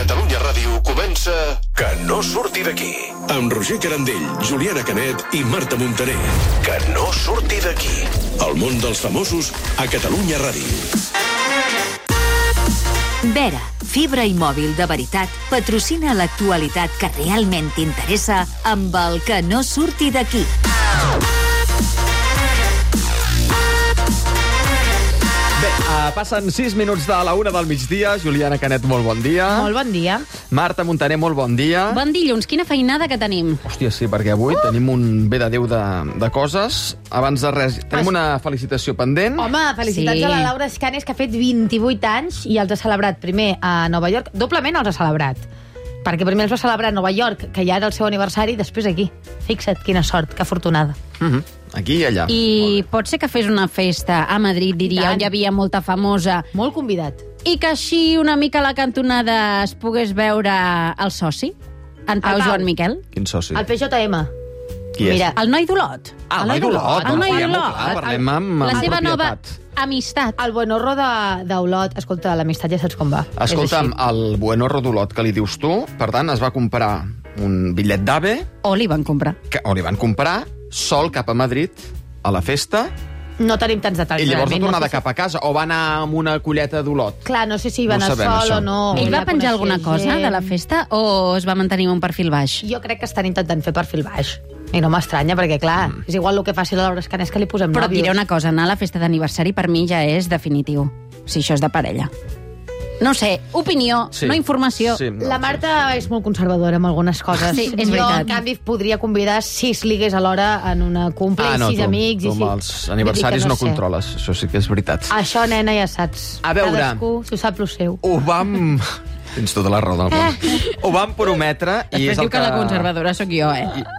Catalunya Ràdio comença Que no surti d'aquí. Amb Roger Carandell, Juliana Canet i Marta Montaner. Que no surti d'aquí. El món dels famosos a Catalunya Ràdio. Vera, fibra i mòbil de veritat, patrocina l'actualitat que realment t'interessa amb el Que no surti d'aquí. Bé, passen 6 minuts de la 1 del migdia. Juliana Canet, molt bon dia. Molt bon dia. Marta Montaner, molt bon dia. Bon dilluns, quina feinada que tenim. Hòstia, sí, perquè avui tenim un bé de Déu de coses. Abans de res, tenim una felicitació pendent. Home, felicitats Sí. a la Laura Escanes, que ha fet 28 anys i els ha celebrat primer a Nova York. Doblement els ha celebrat. Perquè primer els va celebrar a Nova York, que ja era el seu aniversari, i després aquí. Fixa't, quina sort, que afortunada. Aquí i allà. I pot ser que fes una festa a Madrid, diria, on hi havia molta famosa, Molt convidat. i que així una mica a la cantonada es pogués veure el soci, en Pau Pau. Joan Miquel. Quin soci? El PJM. Qui és? Mira, El noi d'Olot. Ah, el noi d'Olot. El noi Parlem-ho d'Olot. clar, Parlem amb La seva nova propietat. amistat. el Buenorro d'Olot. Escolta, l'amistat ja saps com va. Escolta'm, És així. el Buenorro d'Olot que li dius tu, per tant, es va comprar un bitllet d'AVE, O li van comprar. o li van comprar, sol cap a Madrid, a la festa, No tenim tants detalls. i llavors va realment, tornar no de sé cap a casa, o va anar amb una colleta d'Olot. si... Clar, no sé si va No anar sabem, sol això. o no. Ell ja va penjar coneixia alguna cosa gent. de la festa o es va mantenir un perfil baix? Jo crec que estan intentant fer perfil baix. I no m'estranya, perquè, clar, és igual el que faci la Laura Escanes que li posem Però et nòvios. diré una cosa, anar a la festa d'aniversari per mi ja és definitiu, si això és de parella. No sé, opinió, Sí. no informació. Sí, no, La Marta és molt conservadora amb algunes coses. Sí, és jo, veritat. en canvi, podria convidar 6 ligues alhora en una cumple i 6 amics. tu I amb els aniversaris no controles, això sí que és veritat. Això, nena, ja saps. A veure. Cadascú s'ho sap lo seu. Ho vam... Tens tota la raó del món. Ho vam prometre i és Després el diu que la conservadora sóc jo,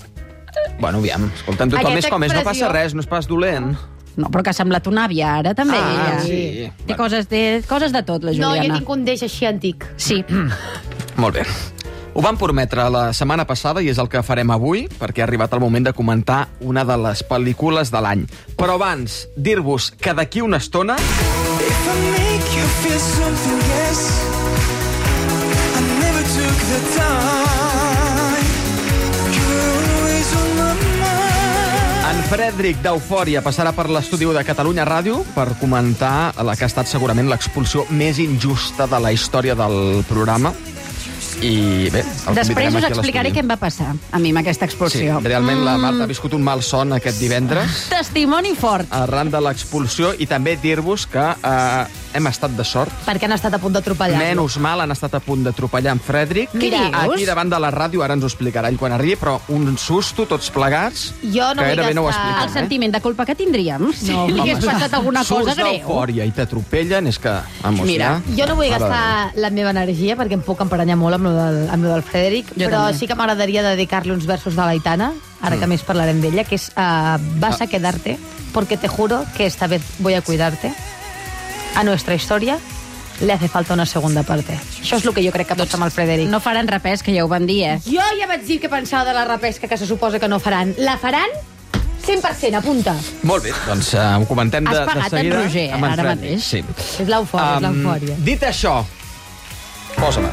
Bueno, aviam, escolta'm, tothom Aquesta és com és, no expressió- passa res, no és pas dolent. No, però que ha semblat una àvia ara, també, ella. sí. Té coses de tot, la No, Juliana. jo tinc un deix així antic. Sí. Molt bé. Ho vam prometre la setmana passada i és el que farem avui, perquè ha arribat el moment de comentar una de les pel·lícules de l'any. Però abans, dir-vos que d'aquí una estona... If I make you feel something, yes, I never took the time. You were always on my mind. En Frederic d'Eufòria passarà per l'estudi de Catalunya Ràdio per comentar la que ha estat segurament l'expulsió més injusta de la història del programa. I bé, el Després convidarem us aquí a explicaré l'estudi. què em va passar a mi amb aquesta Sí, expulsió. realment la Marta ha viscut un mal son aquest divendres Testimoni fort. arran de l'expulsió i també dir-vos que hem estat de sort. Perquè han estat a punt d'atropellar. Menys mal, han estat a punt d'atropellar en Frederic. Què dius? Aquí davant de la ràdio, ara ens ho explicarà ell quan arribi, però un susto, tots plegats, Jo no que vull gairebé no ho gastar- expliquem. El sentiment de culpa que tindríem si No, li hagués home. passat alguna cosa Surts greu. d'eufòria i t'atropellen, és que... Vamos, Mira, ja. Jo no vull Mare de gastar la meva energia perquè em puc emparanyar molt amb lo del Frederic, Jo però també. sí que m'agradaria dedicar-li uns versos de l'Aitana, ara que més parlarem d'ella, que és vas a quedarte porque te juro que esta vez voy a cuidarte. A nuestra historia le hace falta una segunda parte. Això és el que jo crec que passa amb el Frederic. no faran repès, que ja ho van dir, Jo ja vaig dir que pensava de la repesca, que se suposa que no faran. La faran 100%, apunta. Molt bé, doncs ho comentem Has de pagat en seguida. Roger, amb en ara Frederic. mateix. Sí. És l'eufòria, és l'eufòria. Dit això, posa-me.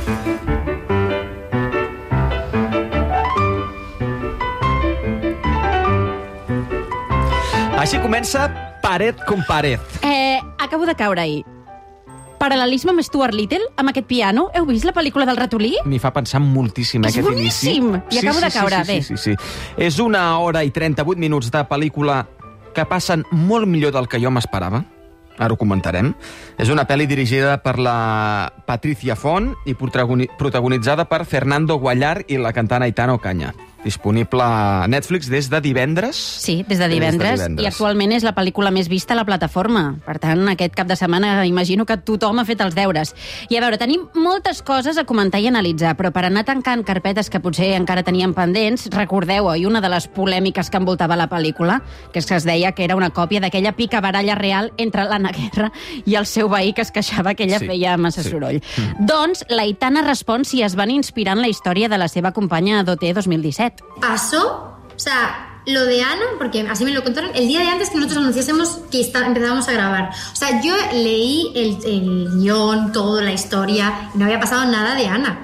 Així comença Paret con pared. Acabo de caure ahir. Paral·lelisme amb Stuart Little, amb aquest piano. Heu vist la pel·lícula del ratolí? M'hi fa pensar moltíssim És aquest boníssim! inici. I acabo de caure, sí, bé. sí. És 1 hora i 38 minuts de pel·lícula que passen molt millor del que jo m'esperava. Ara ho comentarem. És una pel·li dirigida per la Patricia Font i protagonitzada per Fernando Guallar i la cantant Aitana Ocaña. Disponible a Netflix des de divendres. Sí, des de divendres. I actualment és la pel·lícula més vista a la plataforma. Per tant, aquest cap de setmana imagino que tothom ha fet els deures. I a veure, tenim moltes coses a comentar i analitzar, però per anar tancant carpetes que potser encara teníem pendents, recordeu, oi, una de les polèmiques que envoltava la pel·lícula, que és que es deia que era una còpia d'aquella picabaralla real entre l'Anna Guerra i el seu veí que es queixava que ella feia massa soroll. Doncs l'Aitana respon si es van inspirar en la història de la seva companya d'OT 2017. Pasó, o sea, lo de Ana, porque así me lo contaron, el día de antes que nosotros anunciásemos que empezábamos a grabar. O sea, yo leí el guión, todo, la historia, y no había pasado nada de Ana.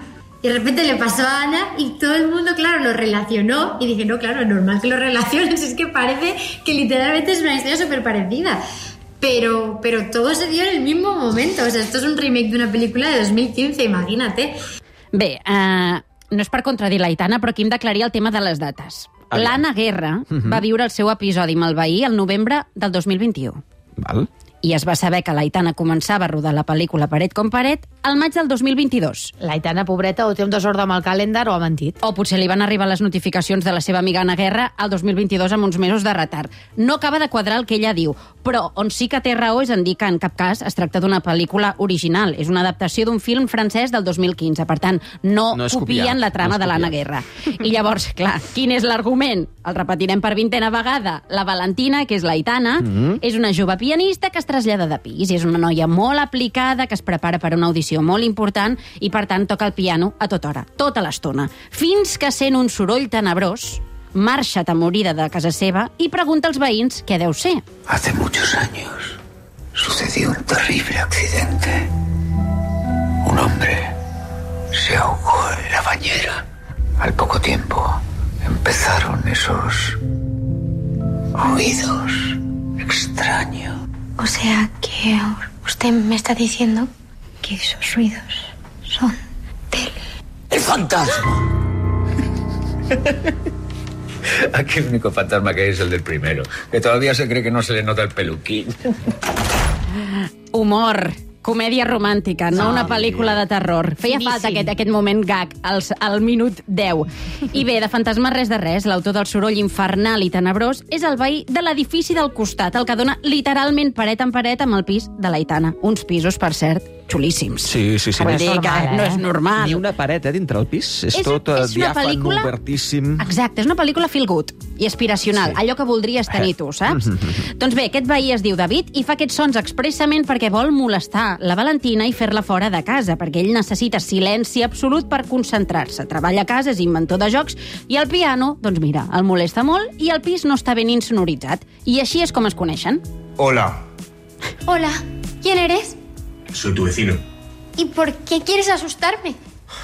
Y de repente le pasó a Ana y todo el mundo, claro, lo relacionó. Y dije, no, claro, es normal que lo relaciones, es que parece que literalmente es una historia súper parecida. Pero todo se dio en el mismo momento. O sea, esto es un remake de una película de 2015, imagínate. Bé, no és per contradir l'Aitana, però aquí hem d'aclarir el tema de les dates. L'Anna Guerra va viure el seu episodi amb el veí el novembre del 2021. Val. I es va saber que l'Aitana començava a rodar la pel·lícula Paret com paret al maig del 2022. L'Aitana, pobreta, o té un desordre amb el calendar o ha mentit. O potser li van arribar les notificacions de la seva amiga Anna Guerra al 2022 amb uns mesos de retard. No acaba de quadrar el que ella diu, però on sí que té raó és en dir que en cap cas es tracta d'una pel·lícula original. És una adaptació d'un film francès del 2015. Per tant, no copien la trama de l'Anna Guerra. I llavors, clar, quin és l'argument? El repetirem per 20ª vegada. La Valentina, que és l'Aitana, és una jove pianista que es trasllada de pis. És una noia molt aplicada que es prepara per una audició molt important i, per tant, toca el piano a tota hora, tota l'estona. Fins que sent un soroll tenebrós, marxa atemorida de casa seva i pregunta als veïns què deu ser. Hace muchos años sucedió un terrible accidente. Un hombre se ahogó en la bañera. Al poco tiempo empezaron esos ruidos extraños. O sea, que usted me está diciendo que esos ruidos son del... ¡El fantasma! Aquí el único fantasma que hay es el del primero, que todavía se cree que no se le nota el peluquín. Humor, comèdia romàntica, no una pel·lícula de terror. Feia falta aquest moment gag al minut 10. I bé, de fantasma res de res, l'autor del soroll infernal i tenebrós és el veí de l'edifici del costat, el que dona literalment paret en paret amb el pis de l'Aitana. Uns pisos, per cert, xulíssims. Sí. Vull dir que no és normal. Ni una paret, dintre el pis. És tot diàfan, obertíssim. Exacte, és una pel·lícula feel good i aspiracional, allò que voldries tenir tu, saps? Doncs bé, aquest veí es diu David i fa aquests sons expressament perquè vol molestar la Valentina i fer-la fora de casa, perquè ell necessita silenci absolut per concentrar-se. Treballa a casa, és inventor de jocs, i el piano, doncs mira, el molesta molt i el pis no està ben insonoritzat. I així és com es coneixen. Hola. Hola, ¿quién eres? Soy tu vecino. ¿Y por qué quieres asustarme?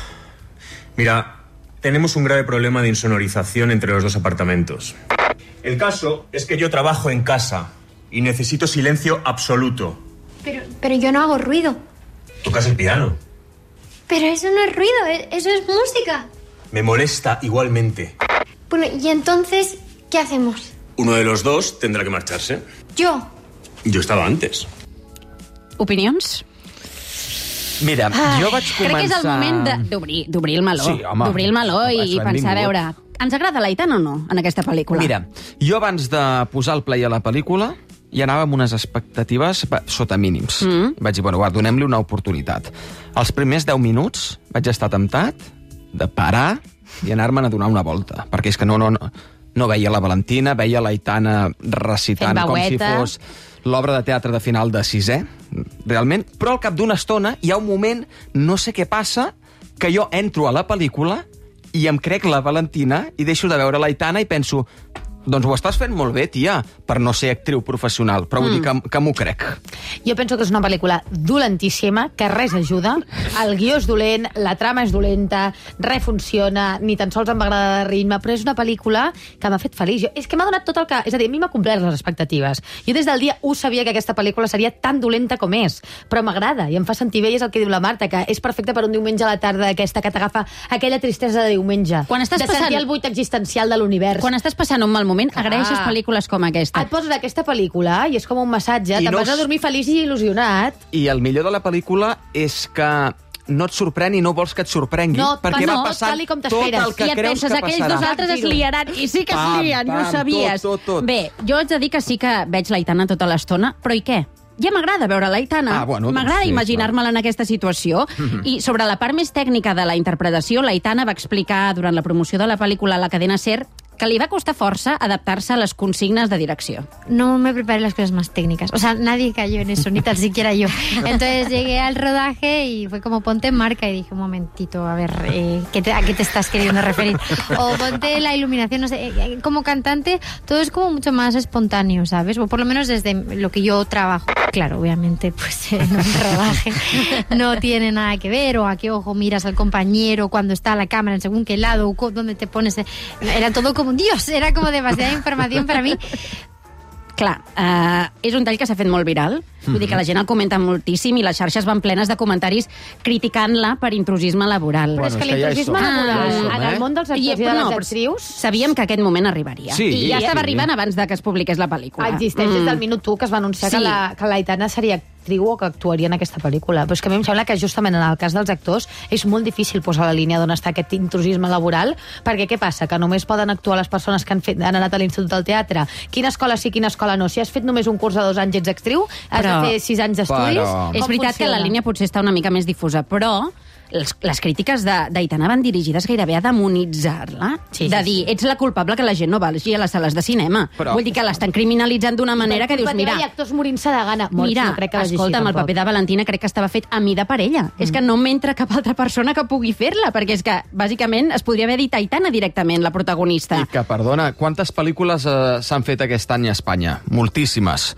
Mira, tenemos un grave problema de insonorización entre los dos apartamentos. El caso es que yo trabajo en casa y necesito silencio absoluto. Pero yo no hago ruido. Tocas el piano. Pero eso no es ruido, eso es música. Me molesta igualmente. Bueno, ¿y entonces qué hacemos? Uno de los dos tendrá que marcharse. Yo. Yo estaba antes. Opinions? Mira, jo vaig començar... Crec que és el moment d'obrir el meló. Sí, home. D'obrir el meló i pensar, a veure, ens agrada l'Aitana o no, en aquesta pel·lícula? Mira, jo abans de posar el play a la pel·lícula ja anava amb unes expectatives sota mínims. Vaig dir, bueno, donem-li una oportunitat. Els primers 10 minuts vaig estar temptat de parar i anar-me'n a donar una volta, perquè és que no veia la Valentina, veia l'Aitana recitant com si fos l'obra de teatre de final de sisè, realment, però al cap d'una estona hi ha un moment, no sé què passa, que jo entro a la pel·lícula i em crec la Valentina i deixo de veure l'Aitana i penso, doncs ho estàs fent molt bé, tia, per no ser actriu professional, però vull dir que m'ho crec. Jo penso que és una pel·lícula dolentíssima, que res ajuda, el guió és dolent, la trama és dolenta, res funciona, ni tan sols em va agradar de ritme, però és una pel·lícula que m'ha fet feliç. És que m'ha donat tot el que... És a dir, a mi m'ha complert les expectatives. Jo des del dia 1 sabia que aquesta pel·lícula seria tan dolenta com és, però m'agrada i em fa sentir bé, i és el que diu la Marta, que és perfecte per un diumenge a la tarda aquesta que t'agafa aquella tristesa de diumenge. Quan estàs passant... sentir el buit existencial de l'univers. Quan estàs passant un mal moment, agraeixes pel·lícules com aquesta. Et poses aquesta pel·lícula i és com un massatge, te'n vas a dormir feliç i il·lusionat. I el millor de la pel·lícula és que no et sorprèn i no vols que et sorprengui, perquè va passant tot el que creus que passarà. Aquells dos altres es liaran, i sí que es lien, no ho sabies. Tot. Bé, jo haig de dir que sí que veig l'Aitana tota l'estona, però i què? Ja m'agrada veure l'Aitana. M'agrada imaginar-me-la en aquesta situació. I sobre la part més tècnica de la interpretació, l'Aitana va explicar durant la promoció de la pel·lícula a la cadena SER que li va costar força adaptar-se a les consignes de direcció. No me preparé las cosas más técnicas. O sea, nadie cayó en eso, ni tan siquiera yo. Entonces llegué al rodaje y fue como ponte en marca y dije, un momentito, a ver, ¿a qué te estás queriendo referir? O ponte la iluminación, no sé. Como cantante, todo es como mucho más espontáneo, ¿sabes? O por lo menos desde lo que yo trabajo. Claro, obviamente, pues en un rodaje no tiene nada que ver, o a qué ojo miras al compañero cuando está la cámara, en según qué lado, o dónde te pones. Era todo como, Dios, era como demasiada información para mí. Clar, és un tall que s'ha fet molt viral, vull dir que la gent el comenta moltíssim i les xarxes van plenes de comentaris criticant-la per intrusisme laboral. Però és que l'intrusisme laboral en el món dels actors i de les actrius... Sabíem que aquest moment arribaria. Sí, I ja estava arribant abans de que es publiqués la pel·lícula. Existeix des del minut 1 que es va anunciar que l'Aitana seria actriu o que actuaria en aquesta pel·lícula. Però és que a mi em sembla que justament en el cas dels actors és molt difícil posar la línia d'on està aquest intrusisme laboral, perquè què passa? Que només poden actuar les persones que han anat a l'Institut del Teatre. Quina escola sí, quina escola no? Si has fet només un curs de 2 anys i ets actriu, has de fer 6 anys d'estudis? És veritat que la línia potser està una mica més difusa, però les crítiques d'Aitana van dirigides gairebé a demonitzar-la, de dir, ets la culpable que la gent no vagi a les sales de cinema. Vull dir que l'estan criminalitzant d'una manera que dius, mira... Hi ha actors morint-se de gana. Mira, escolta'm, el paper de Valentina crec que estava fet a mida per ella. És que no m'entra cap altra persona que pugui fer-la, perquè és que, bàsicament, es podria haver dit Aitana directament, la protagonista. I que, perdona, quantes pel·lícules s'han fet aquest any a Espanya? Moltíssimes.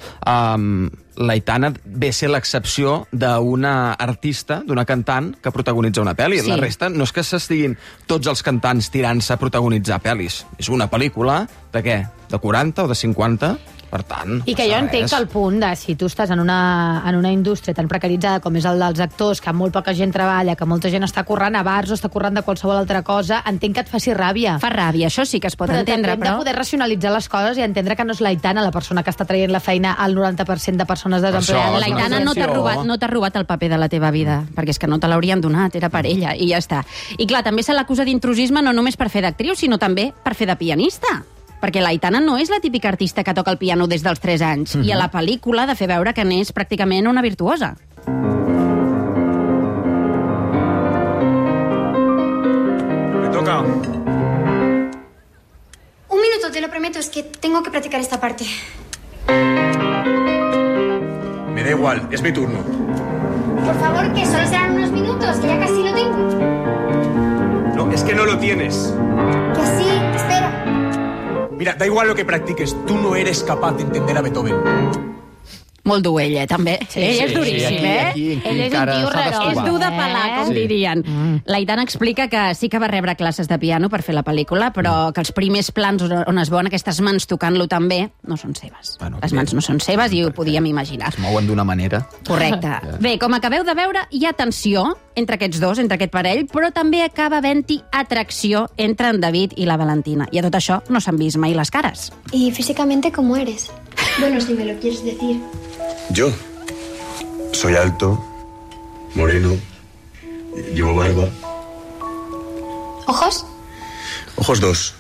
L'Aitana ve a ser l'excepció d'una artista, d'una cantant, que protagonitza una pel·li. La resta no és que s'estiguin tots els cantants tirant-se a protagonitzar pel·lis. És una pel·lícula de què? De 40 o de 50? Per tant... I que jo entenc que el punt de si tu estàs en una indústria tan precaritzada com és el dels actors, que molt poca gent treballa, que molta gent està currant a bars o està currant de qualsevol altra cosa, entenc que et faci ràbia. Fa ràbia, això sí que es pot entendre, però... de poder racionalitzar les coses i entendre que no és l'Aitana la persona que està traient la feina al 90% de persones desempleades. L'Aitana no t'ha robat el paper de la teva vida, perquè és que no te l'haurien donat, era per ella, i ja està. I clar, també se l'acusa d'intrusisme no només per fer d'actriu, sinó també per fer de pianista. Perquè l'Aitana no és la típica artista que toca el piano des dels 3 anys, i a la pel·lícula de fer veure que n'és pràcticament una virtuosa. Me toca. Un minuto, te lo prometo, es que tengo que practicar esta parte. Me da igual, es mi turno. Por favor, que solo serán unos minutos, que ya casi lo tengo. No, es que no lo tienes. Que sí, espera. Mira, da igual lo que practiques, tú no eres capaz de entender a Beethoven. Molt dur, ella, també. Ell és duríssim, Ell és un tio rarot. És dur de pelar, com dirien. L'Aitana explica que sí que va rebre classes de piano per fer la pel·lícula, però que els primers plans on es veuen aquestes mans tocant-lo també no són seves. Les mans no són seves i ho podíem imaginar. Es mouen d'una manera. Correcte. Bé, com acabeu de veure, hi ha tensió entre aquests dos, entre aquest parell, però també acaba havent-hi atracció entre en David i la Valentina. I a tot això no s'han vist mai les cares. ¿Y físicamente cómo eres? Bueno, si me lo quieres decir. Yo soy alto, moreno, llevo barba. ¿Ojos? Ojos 2.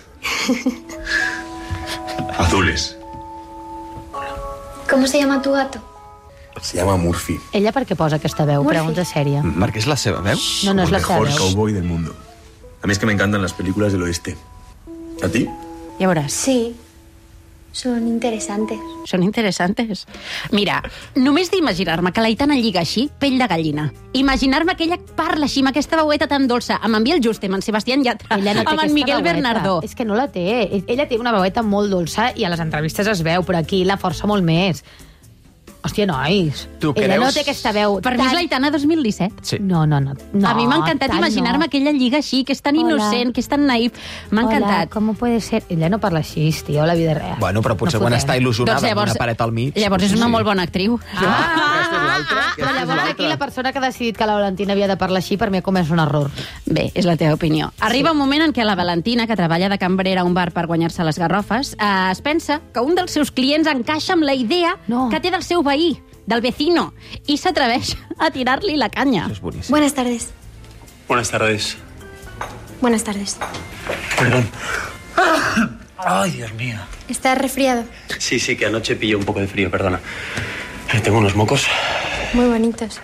Azules. ¿Cómo se llama tu gato? Se llama Murphy. Ella per què posa aquesta veu? Murphy. Pregunta sèria. Perquè és la seva veu? No, no és El la seva mejor veu. cowboy del mundo. A mí es que me encantan las películas del oeste. ¿A ti? Ja veuràs. Sí, son interesantes. Són interessantes. Mira, només d'imaginar-me que l'Aitana lliga així, pell de gallina. Imaginar-me que ella parla així, amb aquesta veueta tan dolça, amb en Biel Juste, amb en Sebastián Yatra, Ella no té amb en aquesta Miguel veueta. Bernardó. És que no la té. Ella té una veueta molt dolça i a les entrevistes es veu, però aquí la força molt més. Hòstia, nois. Ella no té aquesta veu. Per mi és l'Aitana 2017. Sí. No. A mi m'ha encantat imaginar-me que ella lliga així, que és tan innocent, que és tan naïf. M'ha encantat. Hola, com puede ser? Ella no parla així, tio, a la vida real. Bueno, però potser quan està il·lusionada amb una paret al mig... Llavors és una molt bona actriu. Però llavors aquí la persona que ha decidit que la Valentina havia de parlar així per mi ha comès un error. Bé, és la teva opinió. Arriba un moment en què la Valentina, que treballa de cambrera a un bar per guanyar-se les garrofes, es pensa que un dels seus clients encaixa amb la idea que té del seu veí, del vecino, i s'atreveix a tirar-li la canya. Això és boníssim. Buenas tardes. Buenas tardes. Buenas tardes. Perdón. Ay, Dios mío. ¿Estás resfriado? Sí, que anoche pillé un poco de frío, perdona. Tengo unos mocos. Muy bonitos.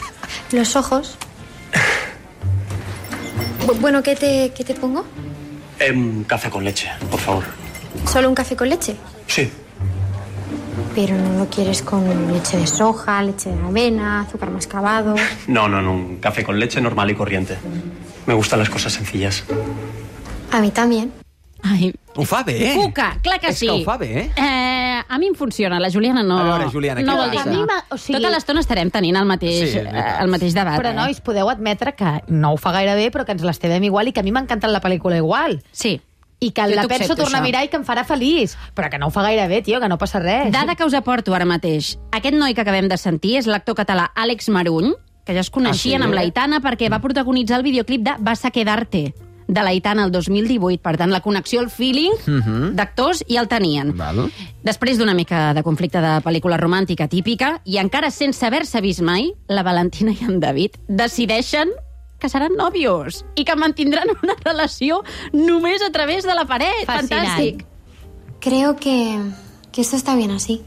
Los ojos. Bueno, ¿qué te pongo? Un café con leche, por favor. ¿Solo un café con leche? Sí. Pero no lo quieres con leche de soja, leche de avena, azúcar mascabado... No, un café con leche normal y corriente. Me gustan las cosas sencillas. A mí también. Ai, Ho fa bé. Cuca, clar que sí. És que ho fa bé. A mi em funciona, la Juliana no. A veure, Juliana, no què vol dir passa? que no. O sigui- Tota l'estona estarem tenint el mateix, Sí, és veritat. el mateix debat. Però, nois, podeu admetre que no ho fa gaire bé, però que ens l'estimem igual i que a mi m'ha encantat la pel·lícula igual. Sí. I que Jo la t'ho penso accepto, tornar a això. mirar i que em farà feliç. Però que no ho fa gaire bé, tio, que no passa res. Dada que us aporto ara mateix. Aquest noi que acabem de sentir és l'actor català Àlex Maruny, que ja es coneixien amb l'Aitana perquè va protagonitzar el videoclip de Vas a quedarte, de l'Aitana el 2018. Per tant, la connexió, el feeling d'actors ja el tenien. Val. Després d'una mica de conflicte de pel·lícula romàntica típica, i encara sense haver-se vist mai, la Valentina i en David decideixen que seran nòvios i que mantindran una relació només a través de la paret. Fascinant. Fantàstic. Creo que esto está bien así.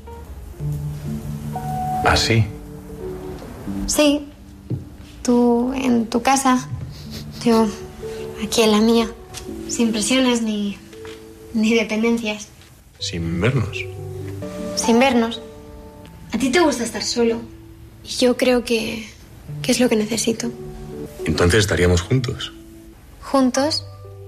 ¿Ah, sí? Sí. Tú en tu casa, yo aquí en la mía. Sin presiones ni dependencias. Sin vernos. Sin vernos. A ti te gusta estar solo. Y yo creo que es lo que necesito. Entonces estaríamos juntos. Juntos,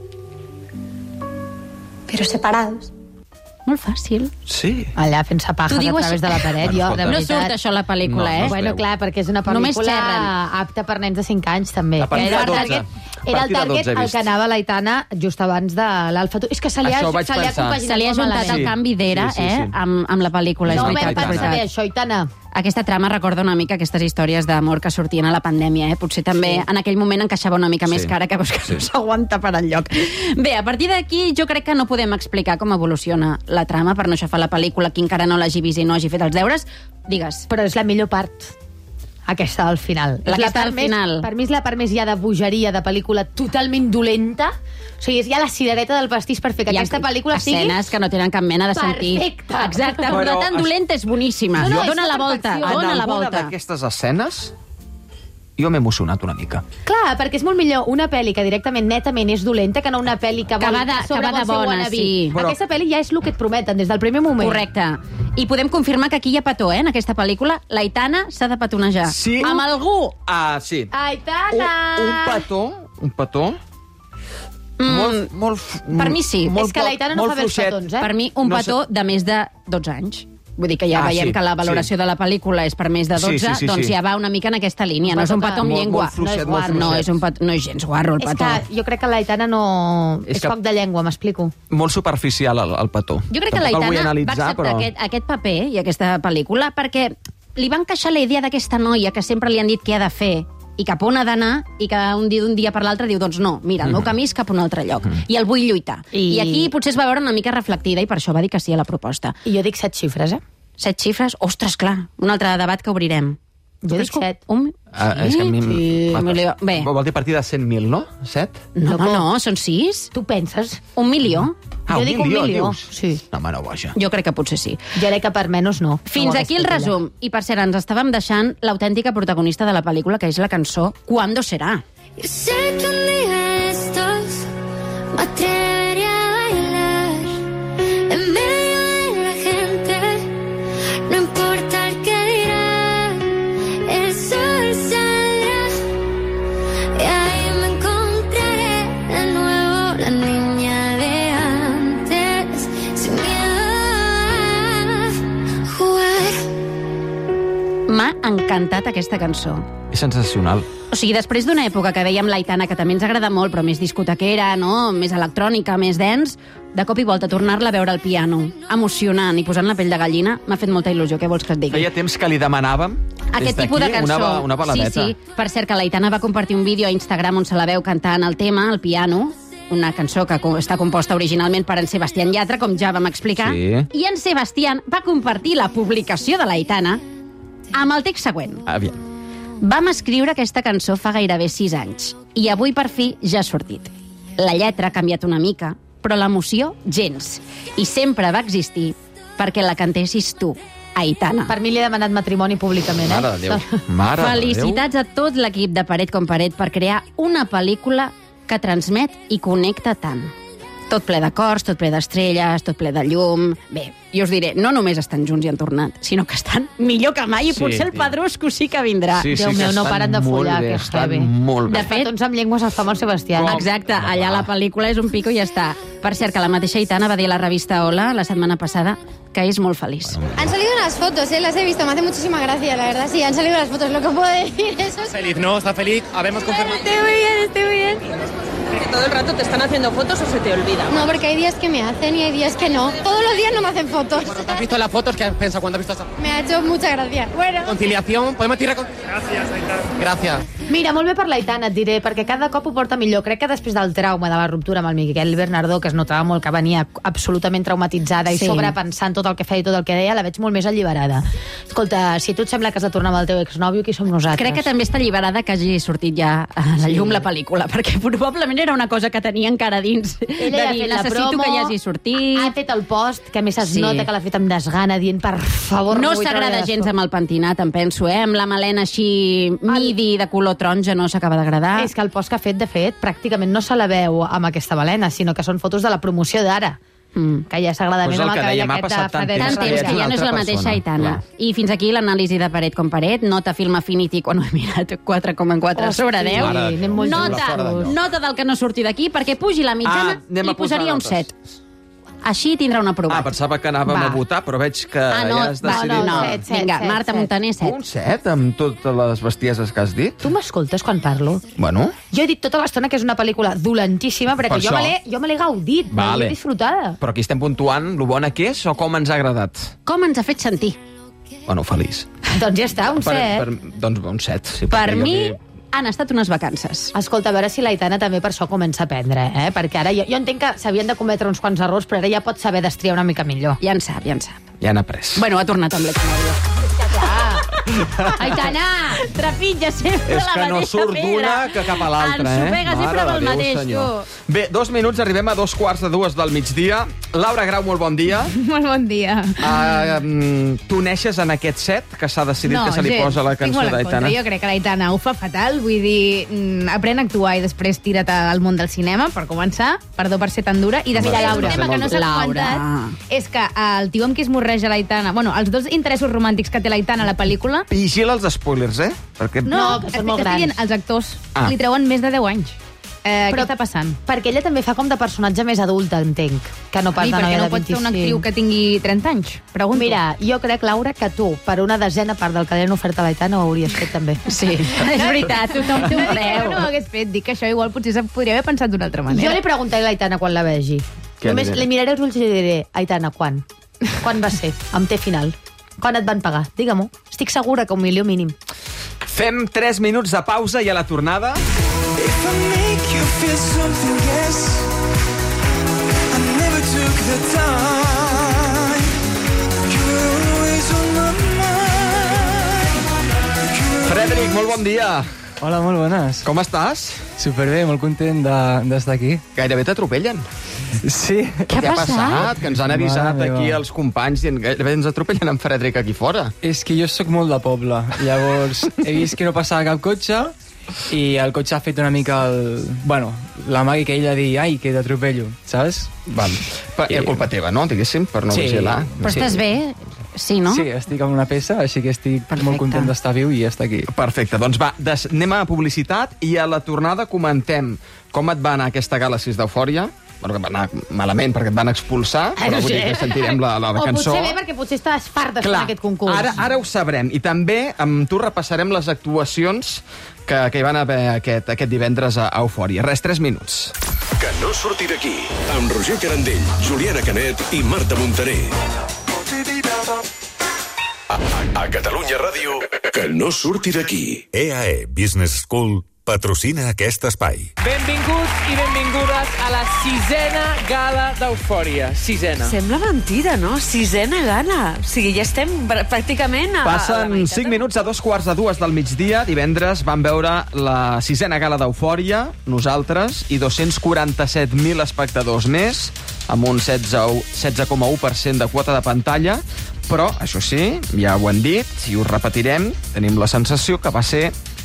pero separados. Molt fàcil. Sí. Allà fent-se paja Tu a dius- través de la paret. Bueno, Jo, escolta. de No veritat... surt això a la pel·lícula, No, no eh? es Bueno, veu. clar, perquè és una Només pel·lícula xerren. apta per nens de 5 anys, també. A partir Era de el 12. target, A era el partir de 12 target he al vist. que anava l'Aitana just abans de l'Alfa. És que se li ha, Això ho vaig se li ha pensar. compaginat Se li ha molt juntat malament. el canvi d'era, Sí, sí, sí. amb la pel·lícula. No és ho veritat, vam és pensar veritat. bé, això, Aitana. Aquesta trama recorda una mica aquestes històries d'amor que sortien a la pandèmia, eh? Potser també en aquell moment encaixava una mica més Sí. cara, que veus que no s'aguanta per enlloc. Bé, a partir d'aquí jo crec que no podem explicar com evoluciona la trama per no aixafar la pel·lícula, qui encara no l'hagi vist i no hagi fet els deures. Digues. Però és la millor part. Aquesta al final. La És que està part al més- final. Per mi és la part més ja de bogeria, de pel·lícula totalment dolenta. O sigui, és ja la cirereta del pastís per fer que Hi ha aquesta pel·lícula sigui... escenes que no tenen cap mena de sentit. Perfecte. Exacte, Però però tan es- dolenta és boníssima. No, no, Dóna és la una volta, perfecció. dóna En la alguna volta. d'aquestes escenes jo m'he emocionat una mica. Clar, perquè és molt millor una pel·li que directament, netament, és dolenta que no una pel·li que, Que vol, va de- que va de ser bona, wannabe. sí. Però- Aquesta pel·li ja és el que et prometen des del primer moment. Correcte. I podem confirmar que aquí hi ha petó, en aquesta pel·lícula. L'Aitana s'ha de petonejar. Sí. Amb algú. Ah, sí. Aitana! Un petó... Molt, Per mi sí. molt És que l'Aitana no molt fa bé els fluixet. petons, eh? Per mi, un No petó de més de 12 anys. Vull dir que ja veiem sí, que la valoració sí. de la pel·lícula és per més de 12, Sí, doncs sí. ja va una mica en aquesta línia. Un No és un petó petó amb molt- llengua. molt fluixet, no molt és guarro, no, fluixet. és un petó, no és gens guarro, el És petó. que jo crec que l'Aitana no... És És, que- poc de llengua, m'explico. Molt superficial, el petó. Jo crec que Tampoc el vull l'Aitana va analitzar, acceptar però... aquest paper i aquesta pel·lícula perquè li va encaixar la idea d'aquesta noia que sempre li han dit què ha de fer i cap on ha d'anar, i que d'un dia per l'altre diu, doncs no, mira, el meu camí és cap a un altre lloc, i el vull lluitar. I aquí potser es va veure una mica reflectida, i per això va dir que sí a la proposta. I jo dic 7 xifres, eh? 7 xifres? Ostres, clar, un altre debat que obrirem. Jo dic 7. És que a mi... Sí, milió. Bé. Vol dir a partir de 100.000, no? 7? No, no, són 6. Tu penses? 1 milió? Ah, Jo dic un milió. dius? Sí. No, home, no, boja. Jo crec que potser sí. Jo crec que per menys no. Fins No ho aquí el hagués fet ella. resum. I per cert, ens estàvem deixant l'autèntica protagonista de la pel·lícula, que és la cançó ¿Cuándo será? Yo sé que un día estos me atrevería a bailar en medio de la gente, no importa el que dirán, el sol saldrá y ahí me encontraré de nuevo, la niña de antes, sin miedo a jugar. M'ha encantat aquesta cançó. És sensacional. O sigui, després d'una època que veiem l'Aitana, que també ens agrada molt, però més discotequera, no? Més electrònica, més dance, de cop i volta tornar-la a veure al piano, emocionant i posant la pell de gallina, m'ha fet molta il·lusió. Què vols que et digui? Feia temps que li demanàvem Aquest des tipus de d'aquí cançó. una baladeta. Sí, sí. Per cert, que l'Aitana va compartir un vídeo a Instagram on se la veu cantant el tema, al piano, una cançó que està composta originalment per en Sebastián Yatra, com ja vam explicar, Sí. i en Sebastián va compartir la publicació de l'Aitana amb el text següent. Aviam. Vam escriure aquesta cançó fa gairebé 6 anys i avui per fi ja ha sortit. La lletra ha canviat una mica, però l'emoció gens. I sempre va existir perquè la cantessis tu, Aitana. Per mi li he demanat matrimoni públicament, eh? Mare de Déu. Mare de Déu. Felicitats a tot l'equip de Paret com Paret per crear una pel·lícula que transmet i connecta tant. tot ple de cors, tot ple d'estrelles, tot ple de llum... Bé, jo us diré, no només estan junts i han tornat, sinó que estan millor que mai i potser el Pedrusco sí que vindrà. Déu meu, no paren de follar, que és heavy. Molt bé. De fet, petons amb llengües els fa molt Sebastià. Exacte, allà la pel·lícula és un pico i ja està. Per cert, que la mateixa Aitana va dir a la revista Hola la setmana passada que és molt feliç. Han salido unas fotos, las he visto, me hace muchísima gracia, la verdad. Sí, han salido las fotos, lo que puedo decir eso. Feliz, ¿no? ¿Está feliz? Habemos confirmado. Estoy muy bien. ¿Que todo el rato te están haciendo fotos o se te olvida? No, porque hay días que me hacen y hay días que no. Todos los días no me hacen fotos. Cuando te has visto las fotos, ¿qué has pensado cuando has visto esa? Me ha hecho mucha gracia. Bueno. Conciliación, podemos decir Gracias, Aitana. Gràcies. Mira, molt bé per l'Aitana, et diré, perquè cada cop ho porta millor. Crec que després del trauma de la ruptura amb el Miguel Bernardó, que es notava molt que venia absolutament traumatitzada i sobrepensant tot el que feia i tot el que deia, la veig molt més alliberada. Escolta, si a tu et sembla que has de tornar amb el teu exnòvio, qui som nosaltres? Crec que també està alliberada que hagi sortit ja a la llum la pel·lícula, perquè probablement era una cosa que tenia encara dins. Ella de dir, necessito que hi hagi sortit. Ha fet el post, que a més es nota que l'ha fet amb desgana, dient, per favor... No s'agrada gens amb el pentinat, em penso, amb la melena així midi de color taronja no s'acaba d'agradar. És que el post que ha fet, de fet, pràcticament no se la veu amb aquesta melena, sinó que són fotos de la promoció d'ara. Que ja s'agrada més amb el cabell aquest de tant temps que ja no és la mateixa Aitana. I fins aquí l'anàlisi de paret com paret. Nota Film Affinity quan ho he mirat 4,4 sobre 10. Nota del que no surti d'aquí perquè pugi la mitjana i posaria un 7. Així tindrà un aprovat. Pensava que anàvem a votar, però veig que ja has decidit... No. Vinga, Marta Montaner, 7. Un 7 amb totes les bestieses que has dit? Tu m'escoltes quan parlo? Bueno. Jo he dit tota l'estona que és una pel·lícula dolentíssima, perquè jo me l'he gaudit, me l'he disfrutada. Però aquí estem puntuant lo bona que és o com ens ha agradat? Com ens ha fet sentir. Bueno, feliç. Doncs ja està, un 7. Doncs un 7. Sí, per mi... han estat unes vacances. Escolta, a veure si l'Aitana també per això comença a aprendre, perquè ara jo entenc que s'havien de cometre uns quants errors, però ara ja pot saber destriar una mica millor. Ja en sap. Ja n'ha après. Bueno, ha tornat amb l'exnòvio. Aitana, trepitja sempre la mateixa pedra. És que no surt d'una que cap a l'altra, Ensopega sempre amb el mateix, tu. Bé, 2 minuts, arribem a 2:45 del migdia. Laura Grau, molt bon dia. Molt bon dia. Tu neixes en aquest set que s'ha decidit que se li posa la cançó d'Aitana? Jo crec que l'Aitana ho fa fatal, vull dir, aprèn a actuar i després tira't al món del cinema, per començar, perdó per ser tan dura, i després Laura, un tema que no s'ha comentat és que el tio amb qui es morreja l'Aitana, bueno, els dos interessos romàntics que té l'Aitana a la pel·lícula... Vigila els spoilers, Perquè... No, que són molt grans. Dient, els actors li treuen més de 10 anys. Què està passant? Perquè ella també fa com de personatge més adulta, entenc, que no pas de noia de 25. Perquè no pot ser una actriu que tingui 30 anys? Pregunto. Mira, jo crec, Laura, que tu, per una desena part del que li han ofert a l'Aitana, ho hauries fet també. Sí, és veritat, tothom té un preu. No ho hagués fet, dic que això igual potser podria haver pensat d'una altra manera. Jo li preguntaré a l'Aitana quan la vegi. Només li miraré els ulls i li diré, Aitana, quan? Quan va ser? Amb té final. Quan et van pagar? Digue-m'ho. Estic segura que 1 milió mínim. Fem 3 minuts de pausa i a la tornada... If I make you feel something, yes, I never took the time. You're always on my mind. Frederic, molt bon dia. Hola, molt bones. Com estàs? Superbé, molt content d'estar aquí. Gairebé t'atropellen. Sí. Què ha passat? Que ens han avisat aquí els companys i gairebé ens atropellen en Frederic aquí fora. És que jo sóc molt de poble. Llavors, he vist que no passava cap cotxe i el cotxe ha fet una mica la màgica ella dir, ai, que t'atropello, saps? Val. És culpa teva, no? Diguéssim, per no vigilar. Però estàs bé? Sí, no? Sí, estic amb una peça, així que estic molt content d'estar viu i estar aquí. Perfecte, doncs va, anem a publicitat i a la tornada comentem com et va anar aquesta gala 6 d'Eufòria. Bueno, que va anar malament perquè et van expulsar, però vull dir que sentirem la cançó. O potser bé perquè potser estàs fart d'estar en aquest concurs. Ara ho sabrem. I també amb tu repassarem les actuacions que hi van haver aquest divendres a Eufòria. Res, 3 minuts. Que no surti d'aquí, amb Roger Carandell, Juliana Canet i Marta Montaner. A Catalunya Ràdio, que no surti d'aquí. EAE Business School patrocina aquest espai. Benvinguts i benvingudes a la 6a gala d'Eufòria. 6a. Sembla mentida, no? 6a gala. O sigui, ja estem pràcticament a... Passen 5 minuts a 2:45 del migdia. Divendres vam veure la 6a gala d'Eufòria, nosaltres, i 247.000 espectadors més, amb un 16,1% de quota de pantalla. Però, això sí, ja ho hem dit i ho repetirem, tenim la sensació que va ser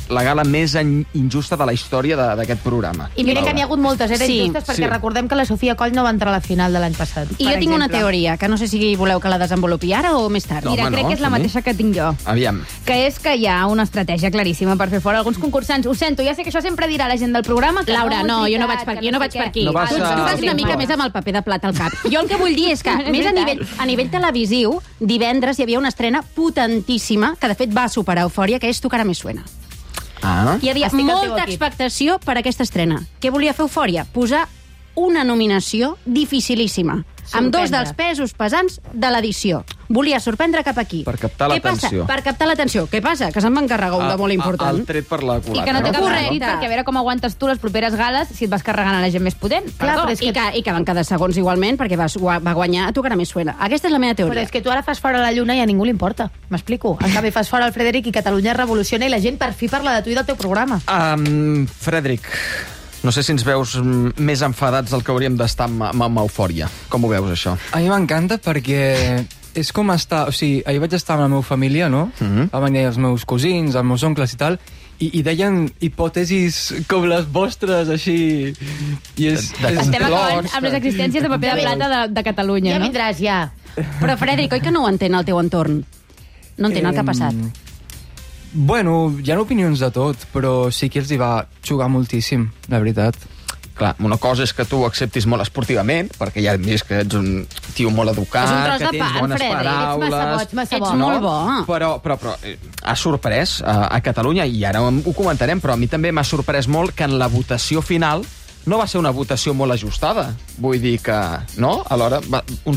la gala més injusta de la història d'aquest programa. I mira que n'hi ha hagut moltes, injustes, perquè Sí. recordem que la Sofia Coll no va entrar a la final de l'any passat. I jo tinc una teoria, que no sé si voleu que la desenvolupi ara o més tard. No, Mira, home, crec no, que és la som-hi. mateixa que tinc jo. Aviam. Que és que hi ha una estratègia claríssima per fer fora alguns concursants. Ho sento, ja sé que això sempre dirà la gent del programa. Que Laura, no, és jo no veritat, vaig per, que jo no sé vaig què. per aquí. No vas Tu a- vas una mica més amb el paper de plata al cap. Jo el que vull dir és que, És més veritat. a nivell televisiu, divendres hi havia una estrena potentíssima, que de fet va superar Eufòria, que és Tu cara me suena. Ah. Hi havia Estic al teu molta equip. expectació per aquesta estrena. Què volia fer Eufòria? Posar una nominació dificilíssima, amb dos dels pesos pesants de l'edició. Volia sorprendre cap aquí. Per captar Què passa? l'atenció. Per captar l'atenció. Què passa? Que se'n va encarregar un de molt important. El tret per la culata. I que no té cap Correcte. sentit, perquè a veure com aguantes tu les properes gales si et vas carregant a la gent més potent. Clar, Perdó. però és que... I que van quedar segons igualment, perquè va guanyar a Tu cara me suena. Aquesta és la meva Però teoria. és que tu ara fas fora la lluna i a ningú li importa. M'explico. En canvi, fas fora el Frederic i Catalunya revoluciona i la gent per fi parla de tu i del teu programa. Frederic, no sé si ens veus més enfadats del que hauríem d'estar amb Eufòria. Com ho veus, això? A mi m'encanta perquè és com estar... O sigui, ahir vaig estar amb la meva família, no? Van venir els meus cosins, els meus oncles i tal, i deien hipòtesis com les vostres, així... I Estem acabant amb les existències de paper de plata de Catalunya, Ja no? vindràs, ja. Però, Frederic, oi que no ho entén el teu entorn? No entén el que ha passat. Bueno, hi ha opinions de tot, però sí que els hi va jugar moltíssim, la veritat. Clar, una cosa és que tu ho acceptis molt esportivament, perquè ja hem vist que ets un tio molt educat, És un tros que de tens pa, bones Frederic. paraules... Ets massa boig, massa Ets bo. molt bo. Però ha sorprès a Catalunya, i ara ho comentarem, però a mi també m'ha sorprès molt que en la votació final no va ser una votació molt ajustada. Vull dir que, no? Alhora, un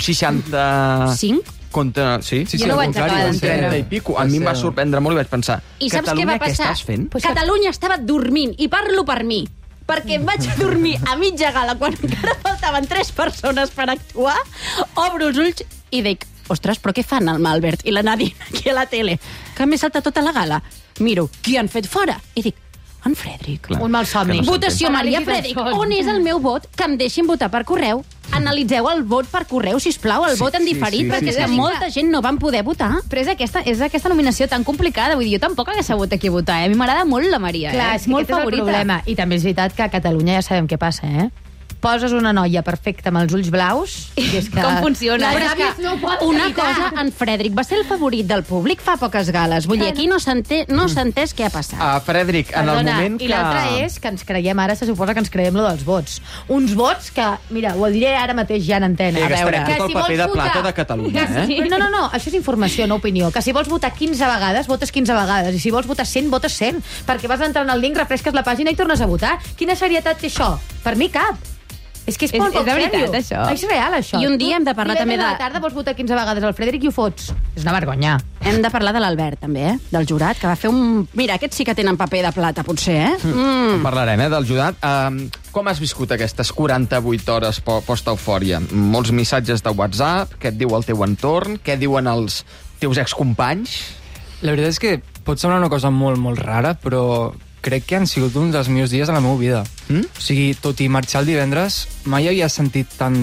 65... Contra, sí? Jo no ho vaig acabar d'entendre. 30 i pico. A mi em va sorprendre molt i vaig pensar, I saps què va Catalunya, què passar? estàs fent? Catalunya estava dormint, i parlo per mi, perquè em vaig dormir a mitja gala quan encara faltaven 3 persones per actuar, obro els ulls i dic, ostres, però què fan el Malbert i la Nadine aquí a la tele? Que m'he saltat tota la gala. Miro, qui han fet fora? I dic, en Frederic. Un mal somni. Votació Maria Frederic. On és el meu vot? Que em deixin votar per correu. Analitzeu el vot per correu, sisplau, el vot en diferit, perquè és que molta gent no van poder votar. Però és aquesta nominació tan complicada. Vull dir, jo tampoc hagués sabut a qui votar. A mi m'agrada molt la Maria. Clar, és que molt aquest és el favorita. problema. I també és veritat que a Catalunya ja sabem què passa, eh? Poses una noia perfecta amb els ulls blaus i és que... Com funciona? Però és que una cosa, en Frederic va ser el favorit del públic fa poques gales. Vull dir, aquí no s'ha entès què ha passat. Frederic, en el Perdona, moment i que... l'altre és que ens creiem, ara se suposa que ens creiem lo dels vots. Uns vots que, mira, ho diré ara mateix ja en antena. Sí, gastarem que tot el si paper vols de plata votar- de Catalunya, que si- eh? No, això és informació, no opinió. Que si vols votar 15 vegades, votes 15 vegades. I si vols votar 100, votes 100. Perquè vas entrant al link, refresques la pàgina i tornes a votar. Quina serietat té això? Per mi cap. És que és molt És poc de veritat, sèrio. això. És real, això. I un dia hem de parlar també de... de- a la tarda vols votar 15 vegades al Frederic i ho fots. És una vergonya. Hem de parlar de l'Albert, també, del jurat, que va fer un... Mira, aquests sí que tenen paper de plata, potser, eh? En parlarem, del jurat. Com has viscut aquestes 48 hores post-eufòria? Molts missatges de WhatsApp, què et diu el teu entorn, què diuen els teus excompanys? La veritat és que pot semblar una cosa molt, molt rara, però crec que han sigut un dels millors dies de la meva vida. O sigui, tot i marxar el divendres, mai havia sentit tant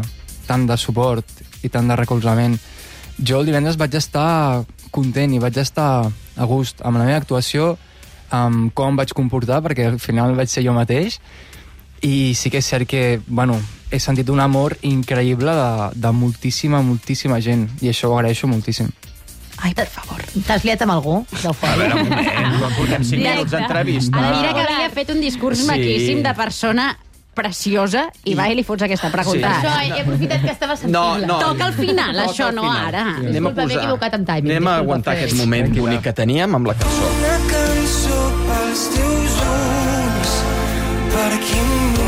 de suport i tant de recolzament. Jo el divendres vaig estar content i vaig estar a gust amb la meva actuació, amb com em vaig comportar, perquè al final vaig ser jo mateix, i sí que és cert que, bueno, he sentit un amor increïble de moltíssima, moltíssima gent, i això ho agraeixo moltíssim. Ai, per favor. T'has liat amb algú? A veure, un moment, portem 5 minuts d'entrevista. Mira que havia fet un discurs Sí. maquíssim de persona preciosa i va i li fots aquesta pregunta. Sí. Això, he aprofitat que estava sensible. Toca al final, Toca això, al no final. ara. Anem a Disculpa, m'he equivocat amb timing. Anem a Disculpa, aguantar Fred. aquest moment bonic que teníem amb la cançó. Una cançó pels teus ulls per aquí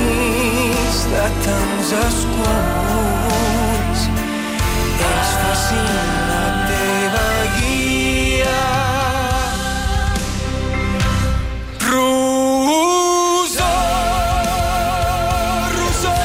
enmig de tants esculls és fàcil la teva guia Rosó, Rosó,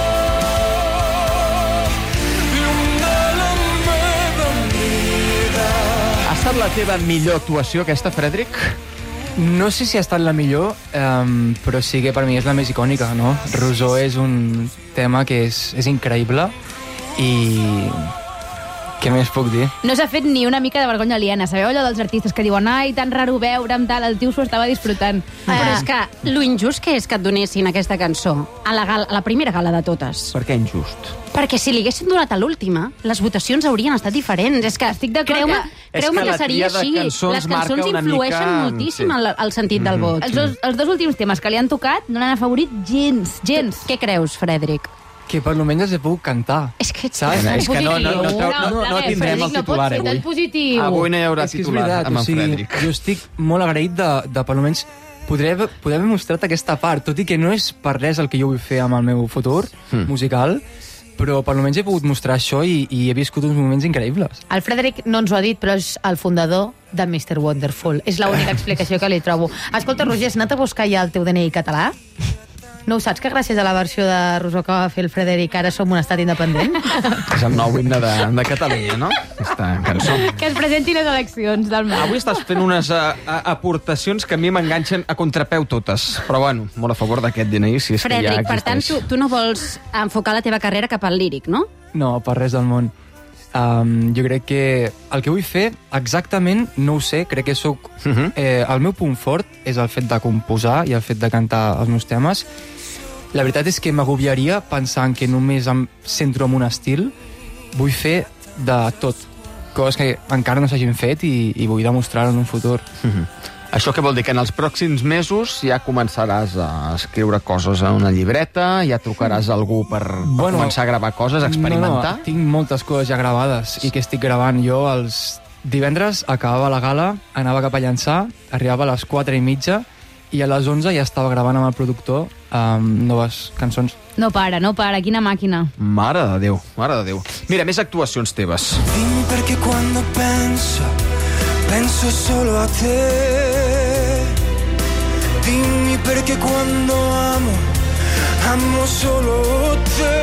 llum de la meva vida. Ha estat la teva millor actuació, aquesta, Frederic? No sé si ha estat la millor, però sí que per mi és la més icònica, no? Rosó és un tema que és increïble i Què més puc dir? No s'ha fet ni una mica de vergonya aliena. Sabeu allò dels artistes que diuen ai, tan raro veure'm, tal, el tio s'ho estava disfrutant. Però és que lo injust que és que et donessin aquesta cançó a la primera gala de totes. Per què injust? Perquè si li haguessin donat a l'última, les votacions haurien estat diferents. És que estic d'acord creu-me que seria així. Les cançons influeixen moltíssim al sentit del vot. Els dos últims temes que li han tocat no l'han afavorit gens. Què creus, Frederic? Que per almenys els he pogut cantar. És que saps? És que no tindrem el titular avui. Avui no hi haurà titular amb en Frederic. Jo estic molt agraït de per almenys poder haver mostrat aquesta part, tot i que no és per res el que jo vull fer amb el meu futur musical, però per almenys he pogut mostrar això i he viscut uns moments increïbles. El Frederic no ens ho ha dit, però és el fundador de Mr. Wonderful. És l'única explicació que li trobo. Escolta, Roger, has anat a buscar ja el teu DNI català? No ho saps, que gràcies a la versió de Rosó que va fer el Frederic ara som un estat independent? És el nou himne de Catalunya, no? Aquesta cançó. Que es presenti les eleccions del món. Avui estàs fent unes aportacions que a mi m'enganxen a contrapeu totes. Però bueno, molt a favor d'aquest DNI, si és Frederic, que ja existeix. per tant, tu no vols enfocar la teva carrera cap al líric, no? No, per res del món. Jo crec que el que vull fer exactament no ho sé, crec que soc... el meu punt fort és el fet de composar i el fet de cantar els meus temes. La veritat és que m'agobiaria pensant que només em centro en un estil. Vull fer de tot, coses que encara no s'hagin fet i vull demostrar en un futur. Això què vol dir? Que en els pròxims mesos ja començaràs a escriure coses a una llibreta, ja trucaràs a algú per començar a gravar coses, a experimentar? No, tinc moltes coses ja gravades i que estic gravant. Jo els divendres acabava la gala, anava cap a Llançà, arribava a les 4:30 i a les 11 ja estava gravant amb el productor noves cançons. No para, quina màquina. Mare de Déu, mare de Déu. Mira, més actuacions teves. Dimmi perché quando penso solo a te. Dimmi perché quando amo solo te.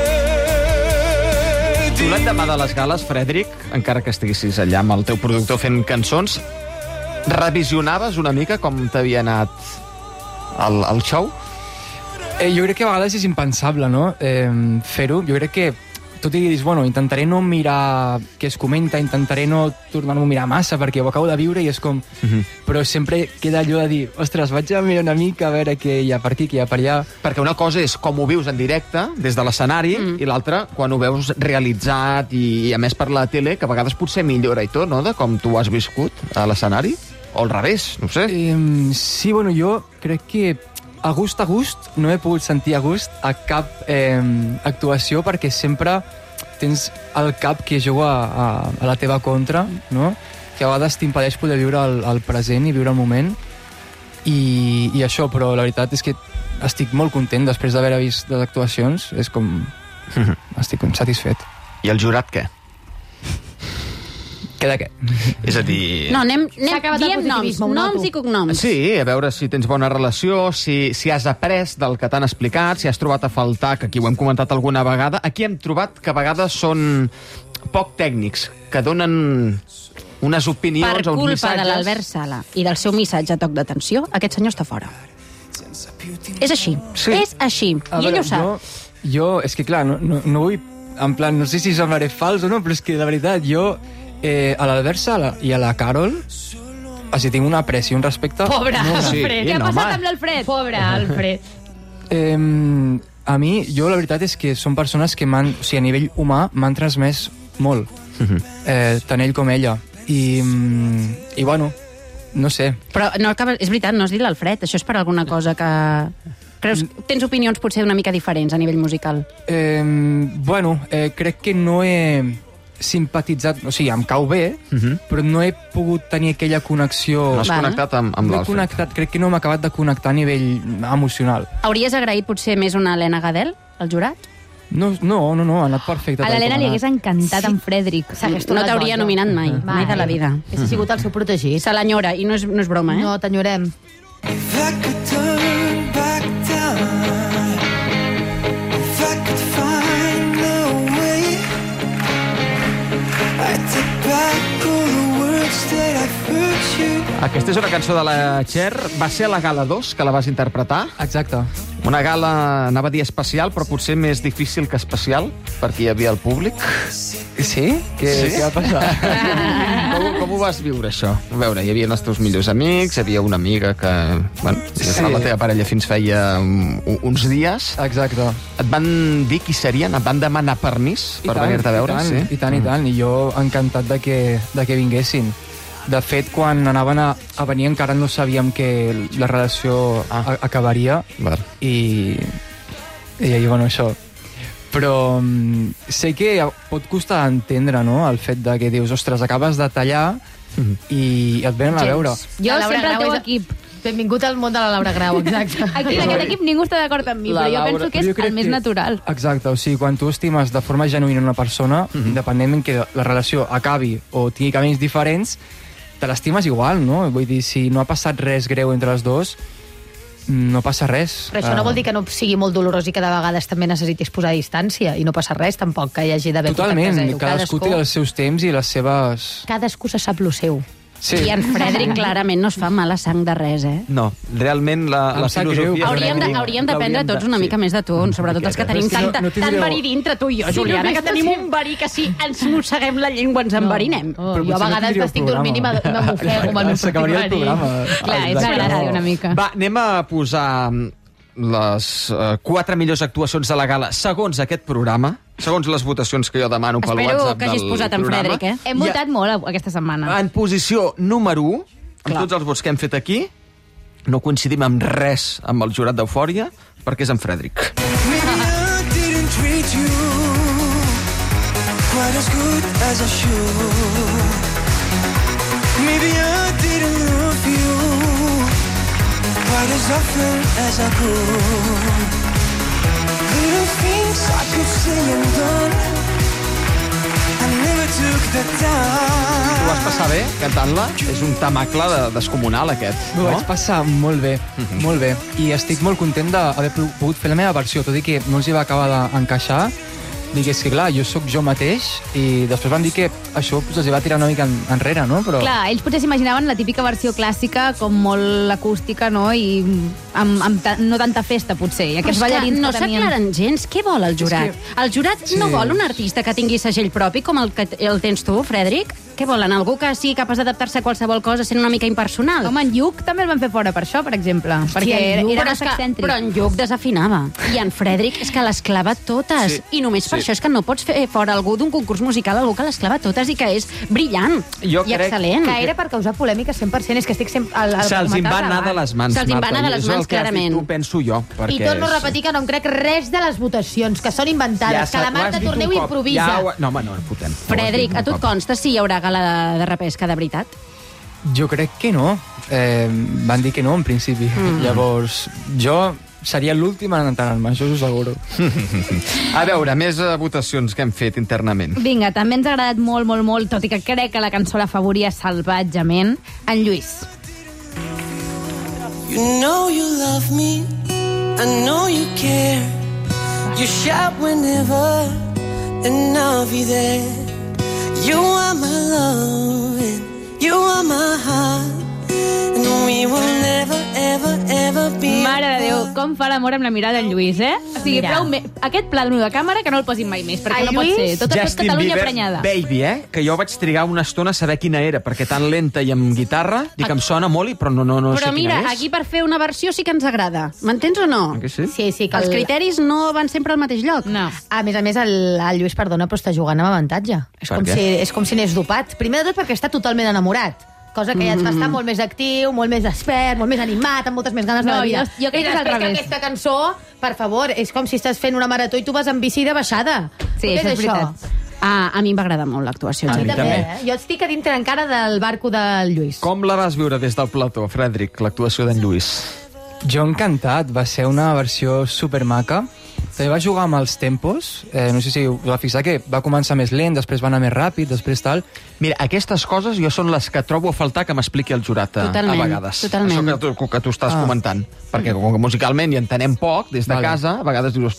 Tu l'endemà de les gales, Frederic, encara que estiguessis allà amb el teu productor fent cançons, revisionaves una mica com t'havia anat el show? Jo crec que a vegades és impensable, no? Fer-ho. Jo crec que tot i que dius, bueno, intentaré no mirar què es comenta, intentaré no tornar-m'ho a mirar massa perquè ho acabo de viure i és com... Però sempre queda allò de dir, ostres, vaig a mirar una mica a veure què hi ha per aquí, què hi ha per allà. Perquè una cosa és com ho vius en directe, des de l'escenari, i l'altra quan ho veus realitzat i a més per la tele, que a vegades potser millora i tot, no?, de com tu has viscut a l'escenari. O al revés, no ho sé. Sí, bueno, jo crec que a gust no he pogut sentir a gust a cap actuació perquè sempre tens el cap que juga a la teva contra, no? Que a vegades t'impedeix poder viure el present i viure el moment i això, però la veritat és que estic molt content després d'haver vist les actuacions, és com... estic satisfet. I el jurat què? Què de què? És a dir... No, diem noms i cognoms. Sí, a veure si tens bona relació, si has après del que t'han explicat, si has trobat a faltar, que aquí ho hem comentat alguna vegada. Aquí hem trobat que a vegades són poc tècnics, que donen unes opinions o uns missatges... Per culpa de l'Albert Sala i del seu missatge a toc d'atenció, aquest senyor està fora. És així. Sí. És així. I ell ho sap. Jo, és que clar, no vull... En plan, no sé si semblaré fals o no, però és que de veritat, jo... a l'Albert Sala i a la Carol tinc una aprecio, un respecte... Pobre Alfred, què ha passat amb l'Alfred? Pobre Alfred. A mi, jo la veritat és que són persones que a nivell humà m'han transmès molt, tant ell com ella. I bueno, no sé. Però és veritat, no has dit l'Alfred, això és per alguna cosa que... Creus que tens opinions potser una mica diferents a nivell musical? Bueno, crec que no he simpatitzat, o sigui, em cau bé, però no he pogut tenir aquella connexió... No has connectat amb l'Alfred? Crec que no m'ha acabat de connectar a nivell emocional. Hauries agraït potser més una Helena Gadel, al jurat? No, ha anat perfecte. A l'Helena li hagués encantat en Frederic. No t'hauria nominat mai, mai de la vida. Hauria sigut el seu protegit. Se l'enyora, i no és broma, No, t'enyorem. Aquesta és una cançó de la Cher. Va ser a la Gala 2 que la vas interpretar? Exacte. Una gala, anava a dir especial, però potser més difícil que especial, perquè hi havia el públic. Sí? Què va passar? Com ho vas viure, això? A veure, hi havia els teus millors amics, hi havia una amiga que... Bueno, la teva parella fins feia uns dies. Exacte. Et van dir qui serien? Et van demanar permís per venir-te a veure? I tant, i tant. I jo encantat de que vinguessin. De fet, quan anaven a venir encara no sabíem que la relació acabaria. I bueno, això. Però sé que pot costar entendre, no?, el fet de que dius, ostres, acabes de tallar i et venen a veure. Jo sempre al teu equip. Benvingut al món de la Laura Grau, exacte. Aquí en aquest equip ningú està d'acord amb mi, però jo penso que és el més natural. Exacte, o sigui, quan tu estimes de forma genuïna una persona, independentment que la relació acabi o tingui camins diferents, te l'estimes igual, no? Vull dir, si no ha passat res greu entre els dos, no passa res. Però això no vol dir que no sigui molt dolorós i que de vegades també necessitis posar distància i no passa res tampoc que hi hagi d'haver contacte zero. Totalment, cadascú té els seus temps i les seves... Cadascú se sap lo seu. Sí. I en Frederic clarament no es fa mala sang de res, eh? No, realment la filosofia... Hauríem d'aprendre tots una mica més de tu, sobretot els que tenim tant verí dintre, tu i jo, Juliana, que tenim un verí que si ens mosseguem la llengua ens enverinem. Jo a vegades m'estic dormint i m'amofego amb el meu propi verí. Clar, és agradable una mica. Va, anem a posar les 4 millors actuacions de la gala segons aquest programa, segons les votacions que jo demano pel WhatsApp del programa. Espero que hagis posat en Frederic, eh? Hem votat molt aquesta setmana. En posició número 1, amb tots els vots que hem fet aquí, no coincidim amb res amb el jurat d'Eufòria, perquè és en Frederic. Maybe I didn't treat you quite as good as I should. Maybe I didn't love you quite as often as I could. Little things I could say and done, I never took the time. Ho vas passar bé, cantant-la? És un tamacle descomunal, aquest. Ho vaig passar molt bé, molt bé. I estic molt content d'haver pogut fer la meva versió, tot i que no els hi va acabar d'encaixar. Digués que, clar, jo sóc jo mateix i després van dir que això els va tirar una mica enrere, no? Però... Clar, ells potser s'imaginaven la típica versió clàssica com molt acústica, no? I amb no tanta festa, potser. I aquests ballarins no s'aclaren gens. Què vol el jurat? El jurat no vol un artista que tingui segell propi com el que el tens tu, Frederic? Què volen? Algú que sigui capaç d'adaptar-se a qualsevol cosa sent una mica impersonal? Home, en Lluc també el van fer fora per això, per exemple. Perquè era massa excèntric. Però en Lluc desafinava. I en Frederic és que les clava totes. I només per això és que no pots fer fora algú d'un concurs musical, algú que les clava totes i que és brillant i excel·lent. Que era per causar polèmica 100%, és que estic sempre... Se'ls en va anar de les mans, Marta. Se'ls en va anar de les mans, clarament. Ho penso jo. I torno a repetir que no em crec res de les votacions, que són inventades, que la Marta Torneu improvisa. No, home, no, fotem. Frederic, a tu et consta si hi haurà gala de repesca de veritat? Jo crec que no. Van dir que no, en principi. Llavors, jo seria l'últim en enterar-me, això us ho asseguro. A veure, més votacions que hem fet internament. Vinga, també ens ha agradat molt, molt, molt, tot i que crec que la cançó l'afavoria salvatgement, en Lluís. You know you love me, I know you care. You shout whenever, and I'll be there. You are my love, and you are my heart. And we will never, ever, ever be. Mare de Déu, com fa l'amor amb la mirada en Lluís, eh? O sigui, aquest plànol de càmera que no el posin mai més, perquè no pot ser. Tot Catalunya prenyada. Baby, que jo vaig trigar una estona a saber quina era, perquè tan lenta i amb guitarra, dic, em sona molt, però no sé quina és. Però mira, aquí per fer una versió sí que ens agrada. M'entens o no? Sí? Sí, que els criteris no van sempre al mateix lloc. No. A més, el Lluís, perdona, però està jugant amb avantatge. És com si n'és dopat. Primer de tot perquè està totalment enamorat. Cosa que ja et fa estar molt més actiu, molt més despert, molt més animat, amb moltes més ganes de la vida. Jo crec que és al revés. Aquesta cançó, per favor, és com si estàs fent una marató i tu vas amb bici de baixada. Sí, això és veritat. A mi em va agradar molt l'actuació. A mi també. Jo estic a dintre encara del barco del Lluís. Com la vas viure des del plató, Frederic, l'actuació d'en Lluís? Jo encantat, va ser una versió supermaca. També va jugar amb els tempos, no sé si us va fixar que va començar més lent, després va anar més ràpid, després tal. Mira, aquestes coses jo són les que trobo a faltar que m'expliqui el jurat a vegades. Totalment. Això que tu estàs comentant. Perquè com que musicalment hi entenem poc, des de casa, a vegades dius, hosti,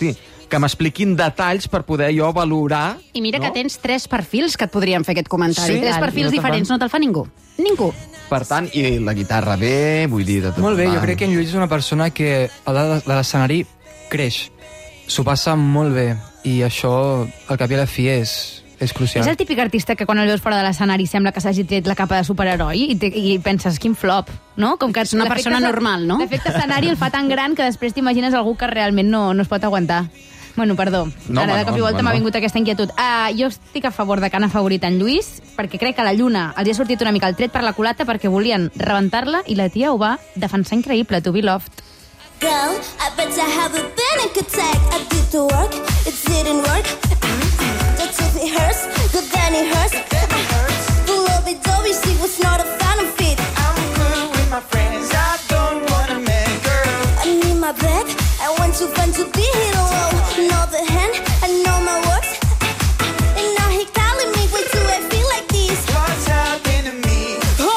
que m'expliquin detalls per poder jo valorar... I mira que tens 3 perfils que et podrien fer aquest comentari. Sí? 3 perfils diferents, no te'l fa ningú. Ningú. Per tant, i la guitarra bé, vull dir... De tot. Molt bé, jo crec que en Lluís és una persona que a l'escenari creix. S'ho passa molt bé. I això, al cap i a la fi, és crucial. És el típic artista que quan el veus fora de l'escenari sembla que s'hagi tret la capa de superheroi i penses, quin flop, no? Com que és una persona normal, no? L'efecte escenari el fa tan gran que després t'imagines algú que realment no es pot aguantar. Bueno, perdó. No, ara de cop i volta m'ha vingut aquesta inquietud. Jo estic a favor de que han afavorit en Lluís, perquè crec que la lluna els ha sortit una mica el tret per la culata perquè volien rebentar-la i la tia ho va defensar increïble, to be loved. Girl, I bet I have a panic attack. I did the work, it didn't work. That's if it hurts, good then it hurts. The love it always see was not a fan of it. I'm good with my friends, I don't want a man, girl. I need my bed, I want to fun to be here alone. Know the hand, I know my words. And now he calling me, wait till I feel like this. What's happened to me?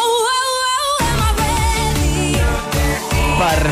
Oh, am I ready? Per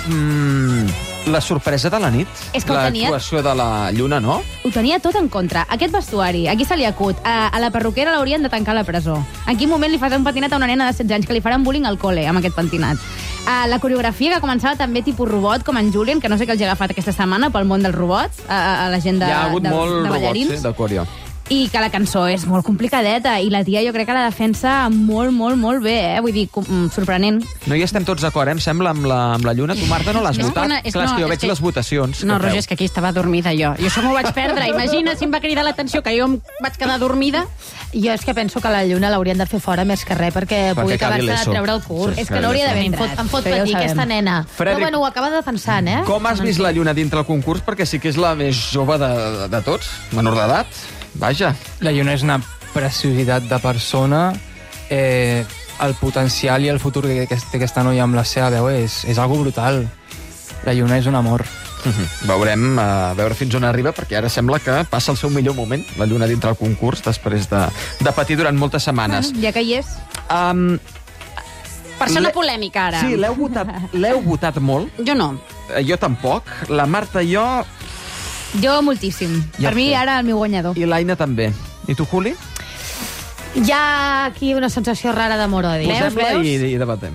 mi, la sorpresa de la nit. És que ho tenia- L'actuació de la lluna, no? Ho tenia tot en contra. Aquest vestuari, aquí se li acut. A la perruquera l'haurien de tancar a la presó. En quin moment li fas un pentinat a una nena de 16 anys que li faran bullying al col·le amb aquest pentinat? La coreografia que començava també tipus robot, com en Julian, que no sé què els ha agafat aquesta setmana pel món del robot, a la gent de, Hi ha hagut molt de ballarins. robots, de coreo. I que la cançó és molt complicadeta i la tia jo crec que la defensa molt, molt, molt bé, Vull dir, sorprenent. No hi estem tots d'acord, em sembla, amb la lluna. Tu, Marta, no l'has És votat? que una- és- Clar, és no, que jo és veig que- les votacions. No, que Roger, feu. és que aquí estava dormida jo. Jo això m'ho vaig perdre. Imagina si em va cridar l'atenció que jo em vaig quedar dormida. Jo és que penso que la lluna l'haurien de fer fora més que res perquè pugui acabi acabar-se de l'ESO. treure el curs. Sí, és que no hauria d'haver entrat. Em fot Això ja ho patir sabem. aquesta nena. Frederic- No, bueno, ho acaba defensant, Com has vist la lluna dintre el concurs? Perquè sí que és la més jove de tots, menor d'edat. Vaja. La lluna és una preciositat de persona. El potencial i el futur que té aquesta noia amb la seva veu és algo brutal. La lluna és un amor. Veurem a veure fins on arriba, perquè ara sembla que passa el seu millor moment, la lluna dintre el concurs, després de patir durant moltes setmanes. Ja que hi és. Persona polèmica, ara. Sí, l'heu votat molt. Jo no. Jo tampoc. La Marta i jo... Jo moltíssim. Ja Per mi, sé. ara, el meu guanyador. I l'Aina també. I tu, Juli? Hi ha aquí una sensació rara d'amor-odi. Posem-la i debatem.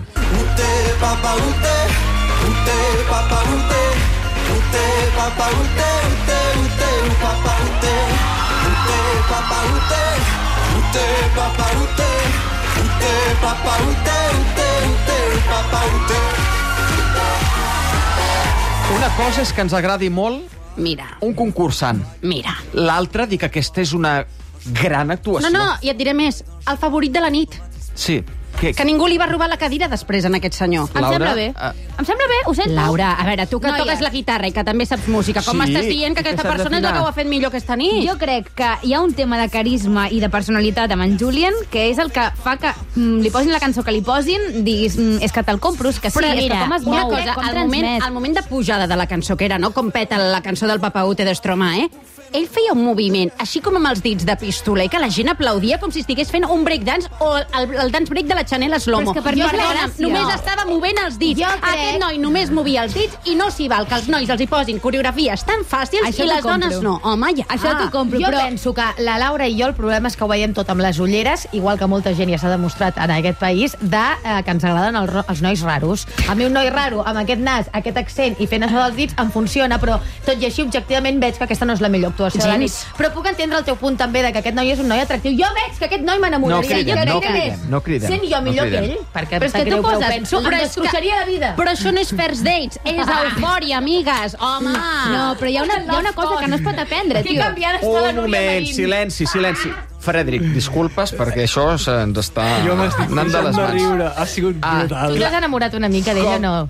Una cosa és que ens agradi molt un concursant. Mira. L'altra, dir que aquesta és una gran actuació. No, i et diré més. El favorit de la nit. Sí. Que ningú li va robar la cadira després a aquest senyor. Em sembla bé. Em sembla bé, ho sento. Laura, a veure, tu que Noies. toques la guitarra i que també saps música, com Sí, m'estàs dient que és que aquesta s'ha persona és la d'afinar. que ho ha fet millor aquesta nit? Jo crec que hi ha un tema de carisma i de personalitat amb en Julian que és el que fa que li posin la cançó que li posin, diguis, és que te'l compro, és que sí, Però és mira, que com es una mou, cosa, com al moment transmet. de pujada de la cançó, que era, no?, com peta la cançó del Papa Ute de Stromae, ell feia un moviment, així com amb els dits de pistoler, que la gent aplaudia com si estigués fent un breakdance o el dance break de la Chanel Slomo. Però és que per mi és la Perdona'm, gràcia. només estava movent els dits. Jo crec- Aquest noi només movia els dits i no s'hi val que els nois els hi posin coreografies tan fàcils Això i t'ho les dones compro. no. Home, ja. Això t'ho compro, Jo però... penso que la Laura i jo el problema és que ho veiem tot amb les ulleres, igual que molta gent ja s'ha demostrat en aquest país, que ens agraden els nois raros. A mi un noi raro amb aquest nas, aquest accent i fent això dels dits em funciona, però tot i així objectivament veig que aquesta no és la millor actuació de la nit. Gens. Però puc entendre el teu punt també de que aquest noi és un noi atractiu. Jo veig que aquest noi m'enamoraria. No cridem, Jo crec no que cridem, és. no cridem, Sent jo no millor cridem. que ell, perquè Però és em sap que tu greu, però ho poses... penso, em destrossarà la vida. Però això no és first dates, és eufòria, amigues. Home! No, però hi ha una cosa que no es pot aprendre, Que tio. canviant està la Un Núria moment, Marín. silenci. Frederic, disculpes, perquè això se'ns està Jo m'estic anant de les deixant de mans. riure. Ha sigut brutal. Tu t'has enamorat una mica d'ella o no?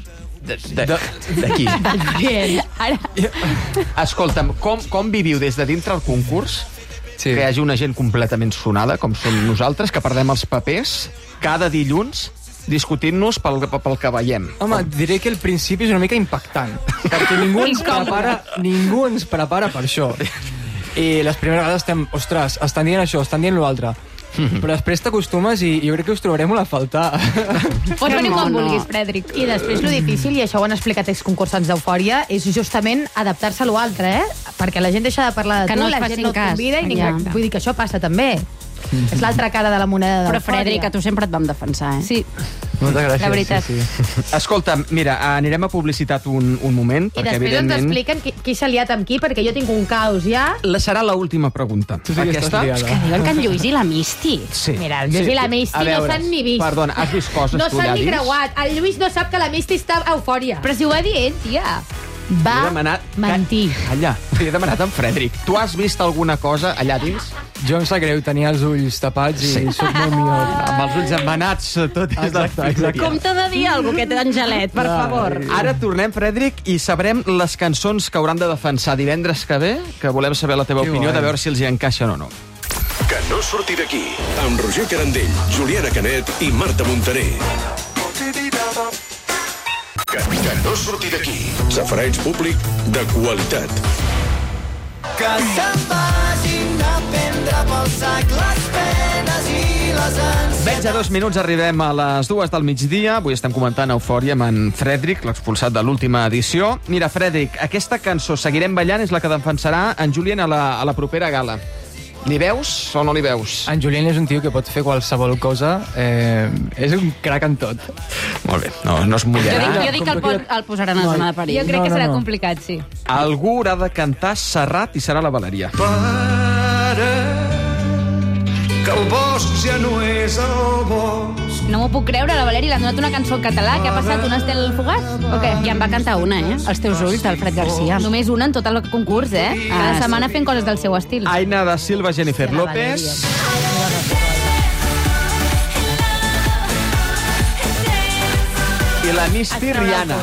D'aquí. Bien. Ara, Escolta'm, com viviu des de dintre el concurs que hi hagi una gent completament sonada, com som nosaltres, que perdem els papers cada dilluns discutint-nos pel que veiem? Home, et diré que el principi és una mica impactant, perquè ningú ens prepara per això. I les primeres vegades estem, ostres, estan dient això, estan dient l'altre. Però després t'acostumes i jo crec que us trobarem molt a faltar. Pots venir quan vulguis, Frederic. I després lo difícil, i això ho han explicat exconcursants d'Eufòria, és justament adaptar-se a l'altre, Perquè la gent deixa de parlar de Que tu, no et la facin gent no et cas. convida, i Ja. vull dir que això passa també. És l'altra cara de la moneda Però, d'Eufòria. Frederic, a tu sempre et vam defensar, Sí. Moltes gràcies. La veritat. Sí. Escolta, mira, anirem a publicitat un moment, I perquè després ens evidentment... expliquen qui s'ha liat amb qui, perquè jo tinc un caos ja. Serà l'última pregunta. Tu sí que estàs liada. Que diuen que en Lluís i la Misti. Sí. Mira, el Lluís i la Misti A veure, no s'han ni vist. Perdona, has vist coses No tu s'han allà ni dins? creuat. El Lluís no sap que la Misti està a Eufòria. Però si ho va dir ell, tia. Va He demanat... mentir. Calla, he demanat en Frederic. Tu has vist alguna cosa allà dins? Jo em sap greu, tenia els ulls tapats i soc molt millor. Amb els ulls emmanats, tot és del Frederic. Com t'ha de dir alguna cosa, aquest Angelet, per favor? Ara tornem, Frederic, i sabrem les cançons que hauran de defensar divendres que ve, que volem saber la teva Que opinió, guai. de veure si els hi encaixen o no. Que no surti d'aquí, amb Roger Carandell, Juliana Canet i Marta Montaner. Que no surti d'aquí. Safareig públic de qualitat. Que se'n vagin a prendre pel sac les penes i les ànsies. Menys a 2 minuts arribem a les 2 del migdia. Avui estem comentant Eufòria amb en Frederic, l'expulsat de l'última edició. Mira, Frederic, aquesta cançó Seguirem ballant és la que defensarà en Julien a la propera gala. Li veus o no li veus? En Julien és un tio que pot fer qualsevol cosa. És un crac en tot. Molt bé, no es Jo mullarà. dic que el posaran a zona de perill. Jo crec que no, serà no. complicat, sí. Algú haurà de cantar Serrat i serà la Valeria. Que el bosc ja no és el bosc. No m'ho puc creure, la Valeria l'ha donat una cançó en català. Què ha passat, un estel fugaç? O què? I en va cantar una, Els teus ulls, del Fred Garcia. Només una en tot el concurs, Cada setmana fent coses del seu estil. Aina da Silva, Jennifer López. I la Misty Rihanna.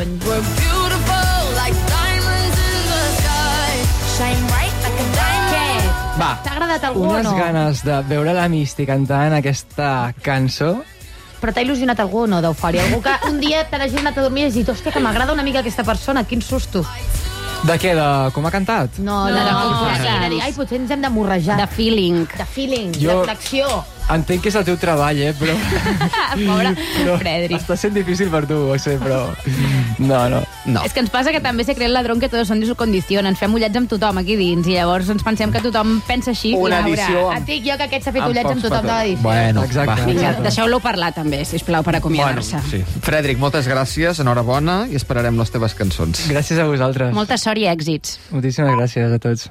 Va. T'ha agradat algú o Unes no? ganes de veure la Misty cantant aquesta cançó. Però t'ha il·lusionat algú o no d'Eufòria? Algú que un dia te n'hagis anat a dormir i has dit, hòstia, que m'agrada una mica aquesta persona, quin susto. De què? De com ha cantat? No, de de dir, ai, potser ens hem de morrejar. De feeling. De feeling, Jo- d'acció. Entenc que és el teu treball, però... Pobre però Frederic. està sent difícil per tu, ho sé, però... No. És que ens passa que també se cree el ladrón que todos son de su condición. Ens fem ullats amb tothom aquí dins i llavors ens pensem que tothom pensa així. Una I edició Laura, Et dic jo que aquest s'ha fet Amb ullats amb pocs tothom de petons. l'edició. Bueno, Exacte. va. Vinga, deixeu-lo parlar també, sisplau, per acomiadar-se. sí. Frederic, moltes gràcies, enhorabona, i esperarem les teves cançons. Gràcies a vosaltres. Molta sort i èxits. Moltíssimes gràcies a tots.